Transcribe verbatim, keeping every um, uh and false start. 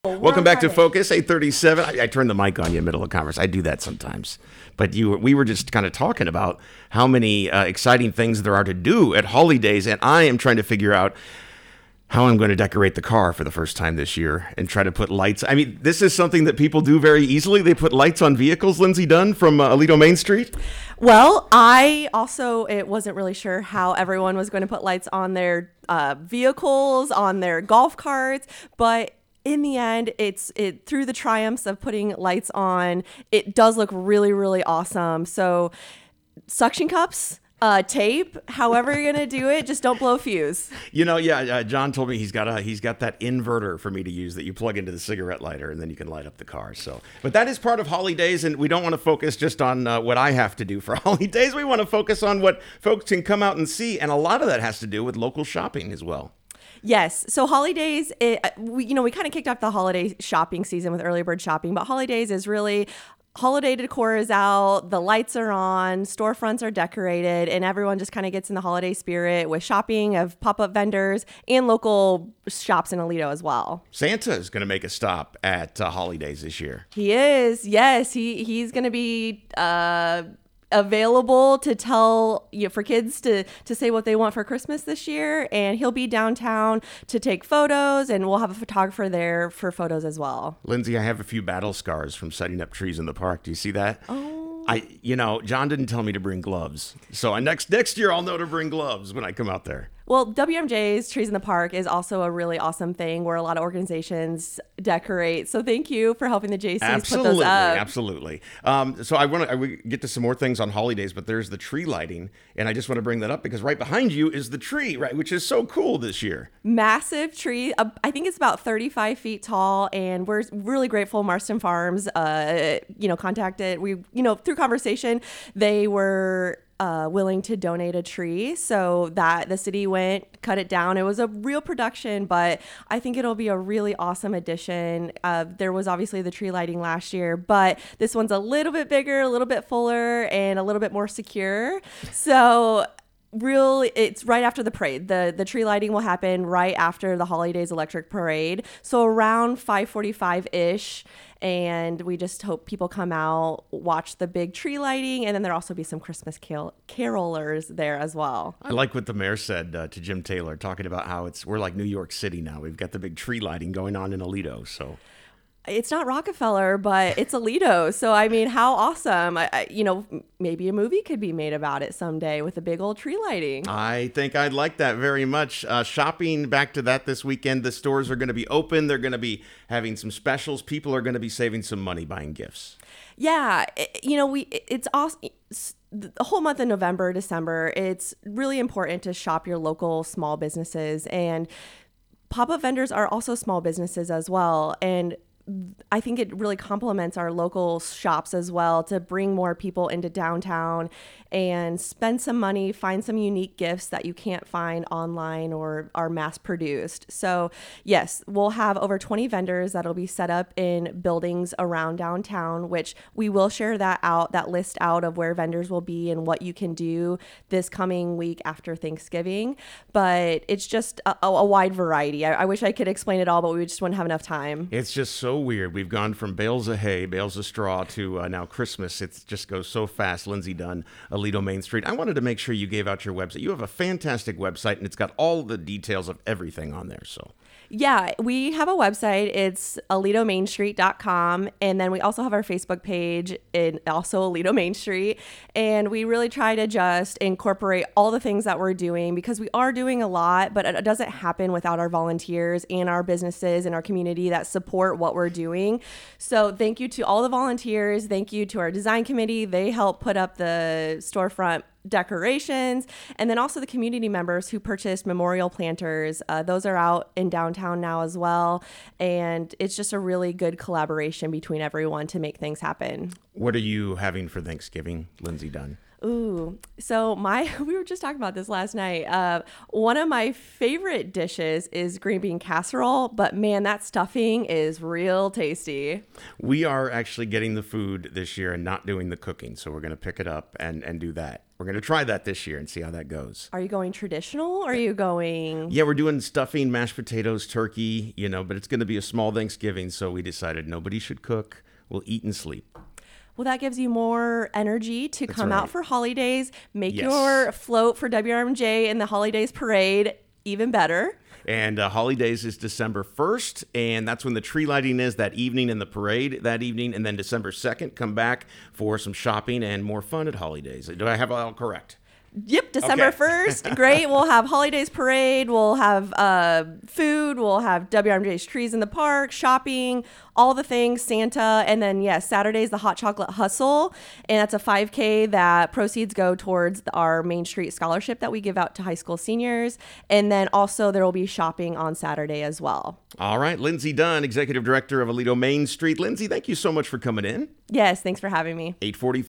Welcome back to Focus, eight thirty-seven. I, I turned the mic on you in the middle of converse. I do that sometimes. But you, we were just kind of talking about how many uh, exciting things there are to do at Holidays, and I am trying to figure out how I'm going to decorate the car for the first time this year and try to put lights. I mean, this is something that people do very easily. They put lights on vehicles. Lindsay Dunn from uh, Aledo Main Street. Well, I also it wasn't really sure how everyone was going to put lights on their uh, vehicles, on their golf carts, but in the end, it's it through the triumphs of putting lights on, it does look really, really awesome. So suction cups, uh, tape, however you're gonna do it, just don't blow a fuse. You know, yeah, uh, John told me he's got a he's got that inverter for me to use that you plug into the cigarette lighter and then you can light up the car. So, but that is part of Holidays, and we don't want to focus just on uh, what I have to do for Holidays. We want to focus on what folks can come out and see, and a lot of that has to do with local shopping as well. Yes. So Holidays, it, we, you know, we kind of kicked off the holiday shopping season with early bird shopping, but Holidays is really holiday decor is out, the lights are on, storefronts are decorated, and everyone just kind of gets in the holiday spirit with shopping of pop-up vendors and local shops in Aledo as well. Santa is going to make a stop at uh, Holidays this year. He is. Yes. He he's going to be uh available to tell you know, for kids to to say what they want for Christmas this year, and he'll be downtown to take photos, and we'll have a photographer there for photos as well. Lindsay, I have a few battle scars from setting up trees in the park. Do you see that? Oh, I you know John didn't tell me to bring gloves, so I, next next year I'll know to bring gloves when I come out there. Well, W M J's Trees in the Park is also a really awesome thing where a lot of organizations decorate. So thank you for helping the J Cs absolutely, put those up. Absolutely. Um, so I want to get to some more things on Holidays, but there's the tree lighting, and I just want to bring that up because right behind you is the tree, right, which is so cool this year. Massive tree. Uh, I think it's about thirty-five feet tall, and we're really grateful Marston Farms, uh, you know, contacted. We, you know, through conversation, they were Uh, willing to donate a tree, so that the city went, cut it down. It was a real production, but I think it'll be a really awesome addition. Uh, there was obviously the tree lighting last year, but this one's a little bit bigger, a little bit fuller, and a little bit more secure. So real it's right after the parade. The the tree lighting will happen right after the Holidays Electric Parade. So around five forty-five ish. And we just hope people come out, watch the big tree lighting, and then there'll also be some Christmas carol- carolers there as well. I like what the mayor said uh, to Jim Taylor, talking about how it's we're like New York City now. We've got the big tree lighting going on in Aledo. So it's not Rockefeller, but it's Aledo. So, I mean, how awesome. I, I, you know, maybe a movie could be made about it someday with a big old tree lighting. I think I'd like that very much. Uh, shopping, back to that this weekend. The stores are going to be open. They're going to be having some specials. People are going to be saving some money buying gifts. Yeah. It, you know, we it's awesome. The whole month of November, December, it's really important to shop your local small businesses. And pop-up vendors are also small businesses as well. And I think it really complements our local shops as well to bring more people into downtown and spend some money, find some unique gifts that you can't find online or are mass produced. So yes, we'll have over twenty vendors that'll be set up in buildings around downtown, which we will share that out, that list out of where vendors will be and what you can do this coming week after Thanksgiving. But it's just a, a wide variety. I, I wish I could explain it all, but we just wouldn't have enough time. It's just so weird. We've gone from bales of hay, bales of straw to uh, now Christmas. It just goes so fast. Lindsay Dunn, Aledo Main Street. I wanted to make sure you gave out your website. You have a fantastic website, and it's got all the details of everything on there. So yeah, we have a website. It's aledo main street dot com. And then we also have our Facebook page and also Aledo Main Street. And we really try to just incorporate all the things that we're doing because we are doing a lot, but it doesn't happen without our volunteers and our businesses and our community that support what we're doing. So thank you to all the volunteers. Thank you to our design committee. They help put up the storefront decorations, and then also the community members who purchased memorial planters. Uh, those are out in downtown now as well, and it's just a really good collaboration between everyone to make things happen. what are you having for Thanksgiving, Lindsay Dunn? Ooh, so my we were just talking about this last night. Uh, one of my favorite dishes is green bean casserole, but man, that stuffing is real tasty. We are actually getting the food this year and not doing the cooking, so we're going to pick it up and, and do that. We're going to try that this year and see how that goes. Are you going traditional or are you going? Yeah, we're doing stuffing, mashed potatoes, turkey, you know, but it's going to be a small Thanksgiving, so we decided nobody should cook. We'll eat and sleep. Well, that gives you more energy to come right. out for holidays, make Yes. your float for W R M J in the holidays parade even better. And uh, Holidays is December first, and that's when the tree lighting is that evening and the parade that evening. And then December second, come back for some shopping and more fun at Holidays. Do I have it all correct? Yep, December Okay. first. Great. We'll have holidays parade. We'll have uh, food. We'll have W R M J's trees in the park, shopping, all the things, Santa. And then, yes, Saturday's the Hot Chocolate Hustle. And that's a five K that proceeds go towards the, our Main Street Scholarship that we give out to high school seniors. And then also there will be shopping on Saturday as well. All right, Lindsay Dunn, Executive Director of Aledo Main Street. Lindsay, thank you so much for coming in. Yes, thanks for having me. eight forty